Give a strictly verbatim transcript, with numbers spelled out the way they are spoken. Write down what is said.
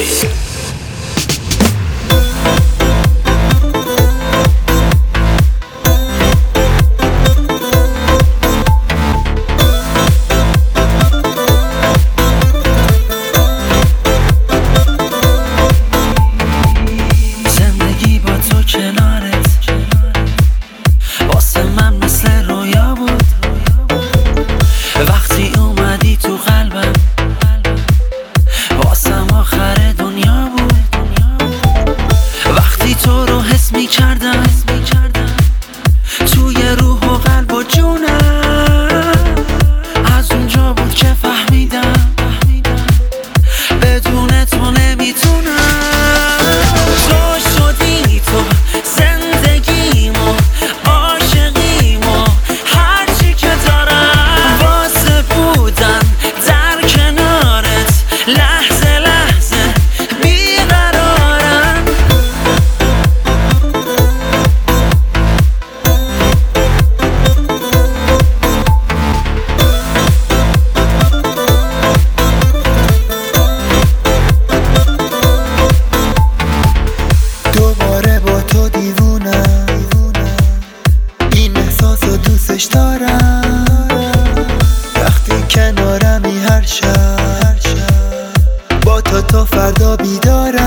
کردم توی روح و قلب و جونم، از اونجا بود که فهمیدم بدون تو نمیتونم. تو شدی تو زندگیمو، عاشقیمو، هرچی که دارم واسه بودن در کنارت، لحظه لحظه بیقرارم. دوباره با تو دیوونم، این احساس رو دوستش دارم. وقتی کنارمی هر شب، با تو تا فردا بیدارم.